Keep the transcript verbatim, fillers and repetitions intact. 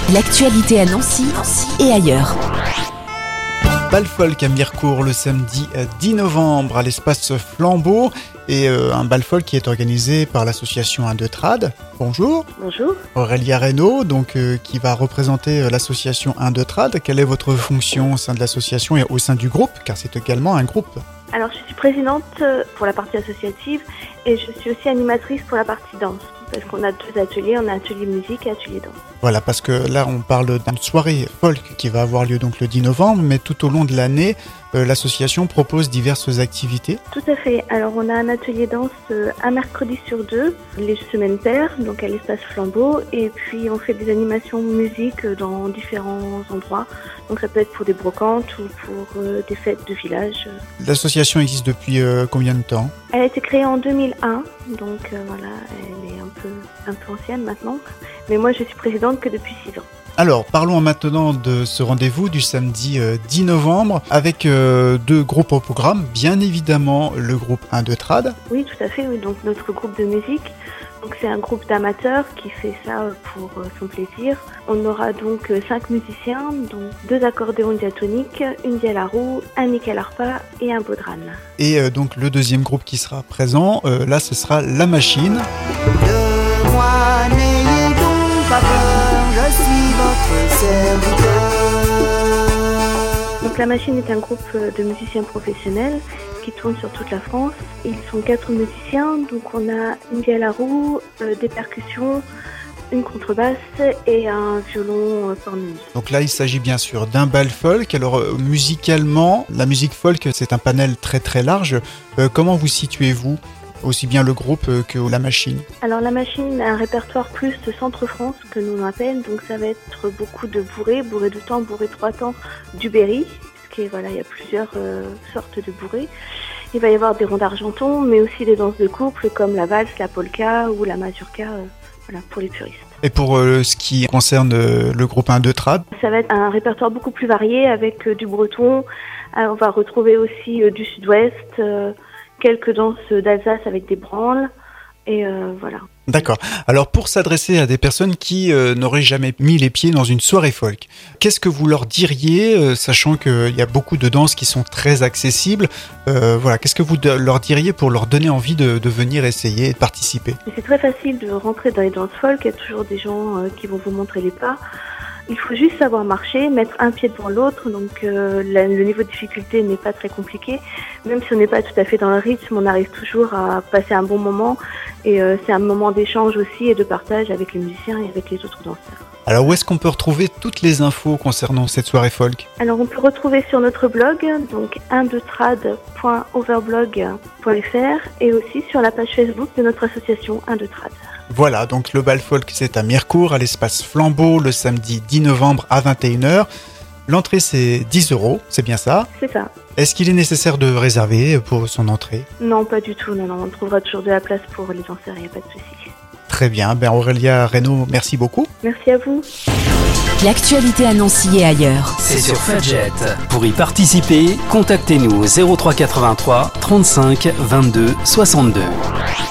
L'actualité à Nancy, Nancy et ailleurs. Bal folk à Mirecourt le samedi dix novembre à l'espace Flambeau et euh, un bal folk qui est organisé par l'association un deux Trad. Bonjour. Bonjour. Aurélia Reynaud, donc euh, qui va représenter euh, l'association un deux Trad. Quelle est votre fonction au sein de l'association et au sein du groupe, car c'est également un groupe? Alors je suis présidente pour la partie associative et je suis aussi animatrice pour la partie danse. Parce qu'on a deux ateliers, on a atelier musique et atelier danse. Voilà, parce que là on parle d'une soirée folk qui va avoir lieu donc le dix novembre, mais tout au long de l'année, euh, l'association propose diverses activités. Tout à fait. Alors on a un atelier danse euh, un mercredi sur deux, les semaines paires, donc à l'espace Flambeau, et puis on fait des animations musique dans différents endroits. Donc ça peut être pour des brocantes ou pour euh, des fêtes de village. L'association existe depuis euh, combien de temps? Elle a été créée en deux mille un, donc euh, voilà, elle est un peu, un peu ancienne maintenant. Mais moi je suis présidente que depuis six ans. Alors, parlons maintenant de ce rendez-vous du samedi euh, dix novembre avec euh, deux groupes au programme. Bien évidemment, le groupe un deux Trad. Oui, tout à fait. Oui. Donc, notre groupe de musique. Donc, c'est un groupe d'amateurs qui fait ça pour euh, son plaisir. On aura donc euh, cinq musiciens, donc deux accordéons diatoniques, une vielle à roue, un nickel harpa et un baudran. Et euh, donc, le deuxième groupe qui sera présent, euh, là, ce sera La Machine. De moi, n'ayez donc pas peur, je suis votre serviteur. Donc La Machine est un groupe de musiciens professionnels qui tourne sur toute la France. Ils sont quatre musiciens, donc on a une vielle à roue, euh, des percussions, une contrebasse et un violon cornemuse. Donc là, il s'agit bien sûr d'un bal folk. Alors euh, musicalement, la musique folk, c'est un panel très très large. Euh, comment vous situez-vous ? Aussi bien le groupe que La Machine. Alors La Machine a un répertoire plus de Centre-France que nous on appelle, donc ça va être beaucoup de bourrées, bourrées de temps, bourrées trois temps, du Berry, parce que voilà, il y a plusieurs euh, sortes de bourrées. Il va y avoir des ronds d'argenton, mais aussi des danses de couple comme la valse, la polka ou la mazurka, euh, voilà, pour les puristes. Et pour euh, ce qui concerne euh, le groupe un deux Trad, ça va être un répertoire beaucoup plus varié avec euh, du breton, euh, on va retrouver aussi euh, du sud-ouest, euh, quelques danses d'Alsace avec des branles, et euh, voilà. D'accord. Alors pour s'adresser à des personnes qui euh, n'auraient jamais mis les pieds dans une soirée folk, qu'est-ce que vous leur diriez, euh, sachant qu'il y a beaucoup de danses qui sont très accessibles, euh, voilà, qu'est-ce que vous de- leur diriez pour leur donner envie de, de venir essayer et de participer? C'est très facile de rentrer dans les danses folk, il y a toujours des gens euh, qui vont vous montrer les pas. Il faut juste savoir marcher, mettre un pied devant l'autre, donc euh, la, le niveau de difficulté n'est pas très compliqué. Même si on n'est pas tout à fait dans le rythme, on arrive toujours à passer un bon moment et euh, c'est un moment d'échange aussi et de partage avec les musiciens et avec les autres danseurs. Alors où est-ce qu'on peut retrouver toutes les infos concernant cette soirée folk? Alors on peut retrouver sur notre blog, donc un deux trad point overblog point f r et aussi sur la page Facebook de notre association un deux Trad. Voilà, donc le bal folk c'est à Mirecourt, à l'espace Flambeau, le samedi dix novembre à vingt et une heures. L'entrée c'est dix euros, c'est bien ça? C'est ça. Est-ce qu'il est nécessaire de réserver pour son entrée? Non, pas du tout, non, non, on trouvera toujours de la place pour les danseurs, il n'y a pas de souci. Très bien, ben Aurélia Reynaud, merci beaucoup. Merci à vous. L'actualité à Nancy et ailleurs. C'est sur Fudget. Pour y participer, contactez-nous au zéro trois quatre-vingt-trois trente-cinq vingt-deux soixante-deux.